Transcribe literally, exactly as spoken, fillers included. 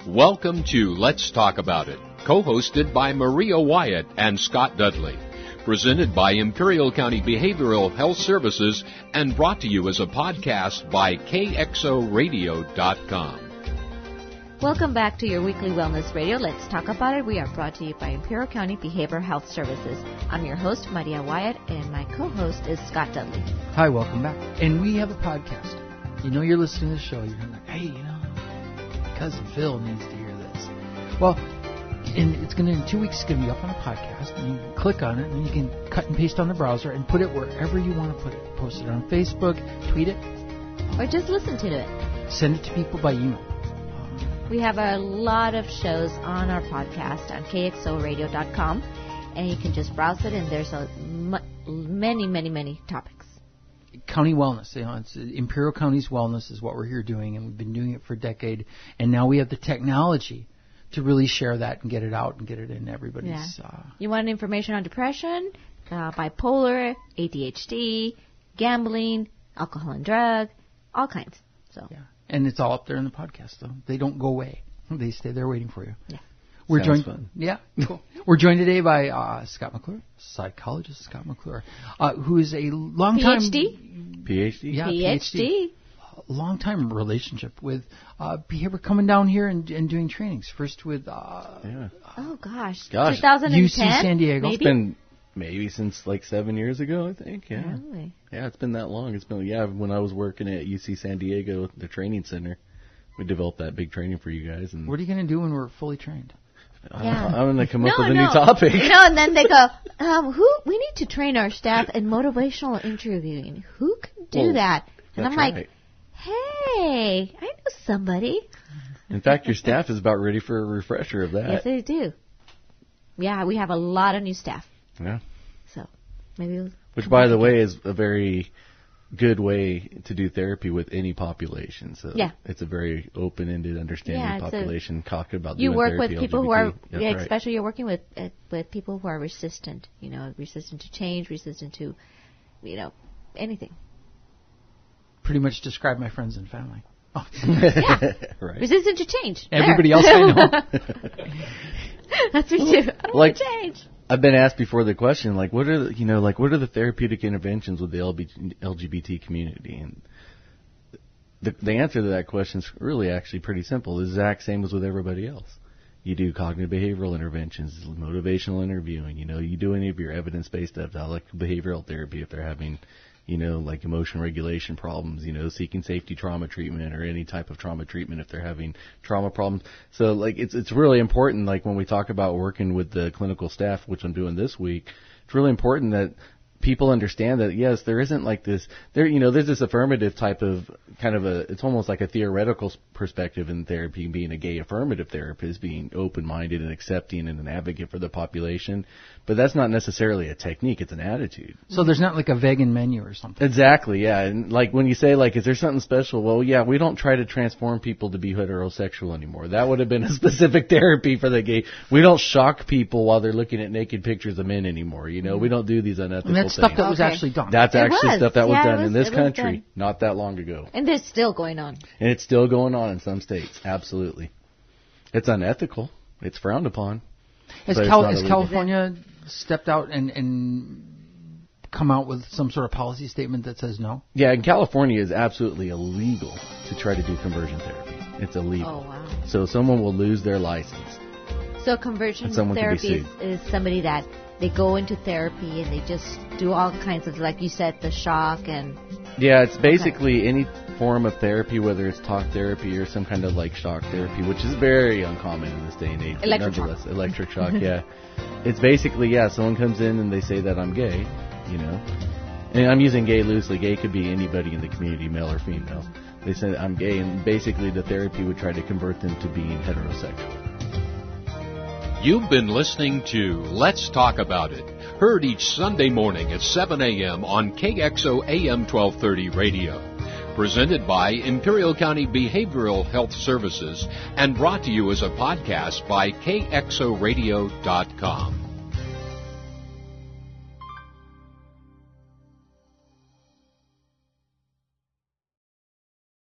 Welcome to Let's Talk About It, co-hosted by Maria Wyatt and Scott Dudley. Presented by Imperial County Behavioral Health Services and brought to you as a podcast by K X O radio dot com. Welcome back to your weekly wellness radio. Let's talk about it. We are brought to you by Imperial County Behavioral Health Services. I'm your host, Maria Wyatt, and my co-host is Scott Dudley. Hi, welcome back. And we have a podcast. You know you're listening to the show. You're like, hey, you know, Cousin Phil needs to hear this. Well, and it's going to, in two weeks, it's going to be up on a podcast, and you can click on it, and you can cut and paste on the browser and put it wherever you want to put it. Post it on Facebook, tweet it. Or just listen to it. Send it to people by email. We have a lot of shows on our podcast on K X O radio dot com, and you can just browse it, and there's a m- many, many, many topics. County wellness, you know, it's Imperial County's wellness is what we're here doing, and we've been doing it for a decade, and now we have the technology to really share that and get it out and get it in everybody's. Yeah. Uh, you want information on depression, uh, bipolar, A D H D, gambling, alcohol and drug, all kinds. So. Yeah, and it's all up there in the podcast, though. They don't go away; they stay there waiting for you. Yeah. We're Sounds joined. fun. Yeah, cool. We're joined today by uh, Scott McClure, psychologist Scott McClure, uh, who is a long time PhD. PhD. Yeah, PhD. Long time relationship with uh, behavior, coming down here and, and doing trainings. First with uh, Yeah. Oh gosh, Gosh. twenty ten. U C San Diego. Maybe? It's been maybe since like seven years ago, I think. Yeah. Really? Yeah, it's been that long. It's been yeah. When I was working at U C San Diego, the training center, we developed that big training for you guys. And What are you going to do when we're fully trained? Yeah. I'm going to come No, up with a no. new topic. No, and then they go, um, who? We need to train our staff in motivational interviewing. Who can do Well, that? And That's I'm like, right. hey, I know somebody. In fact, your staff is about ready for a refresher of that. Yes, they do. Yeah, we have a lot of new staff. Yeah. So maybe we'll Which, by the way, is a very good way to do therapy with any population. So Yeah. it's a very open-ended, understanding Yeah, it's a- population. Talking about you doing work with therapy, people L G B T. who are, That's yeah, right. especially you're working with uh, with people who are resistant. You know, resistant to change, resistant to, you know, anything. Pretty much describe my friends and family. Oh. Yeah, Right. resistant to change. Everybody There. else I know. That's me too. I don't Like- want to change. I've been asked before the question, like, what are the, you know, like, what are the therapeutic interventions with the L G B T community? And the, the answer to that question is really actually pretty simple. The exact same as with everybody else. You do cognitive behavioral interventions, motivational interviewing. You know, you do any of your evidence-based stuff, like behavioral therapy if they're having, you know, like emotion regulation problems, you know, seeking safety trauma treatment or any type of trauma treatment if they're having trauma problems. So, like, it's it's really important, like, when we talk about working with the clinical staff, which I'm doing this week, it's really important that people understand that, yes, there isn't like this, there, you know, there's this affirmative type of kind of a, it's almost like a theoretical s- perspective in therapy, being a gay affirmative therapist, being open-minded and accepting and an advocate for the population. But that's not necessarily a technique, it's an attitude. So there's not like a vegan menu or something. Exactly, yeah. And like when you say, like, is there something special? Well, yeah, we don't try to transform people to be heterosexual anymore. That would have been a specific therapy for the gay. We don't shock people while they're looking at naked pictures of men anymore. You know, we don't do these unethical And that's stuff things. that was Okay. actually done. That's It actually was. stuff that was Yeah, it done was- in this it was country done. not that long ago. And it's still going on. And it's still going on in some states. Absolutely. It's unethical. It's frowned upon. Has, but it's Cal- not has illegal. California stepped out and, and come out with some sort of policy statement that says no? Yeah, in California it's absolutely illegal to try to do conversion therapy. It's illegal. Oh, wow. So someone will lose their license. So conversion And someone can be therapy is, is somebody that they go into therapy and they just do all kinds of, like you said, the shock and... Yeah, it's basically any form of therapy, whether it's talk therapy or some kind of like shock therapy, which is very uncommon in this day and age. but Electric shock. nonetheless, electric shock, yeah. It's basically, yeah, someone comes in and they say that I'm gay, you know. And I'm using gay loosely. Gay could be anybody in the community, male or female. They say I'm gay, and basically the therapy would try to convert them to being heterosexual. You've been listening to Let's Talk About It, heard each Sunday morning at seven a.m. on K X O A M twelve thirty radio. Presented by Imperial County Behavioral Health Services and brought to you as a podcast by K X O radio dot com.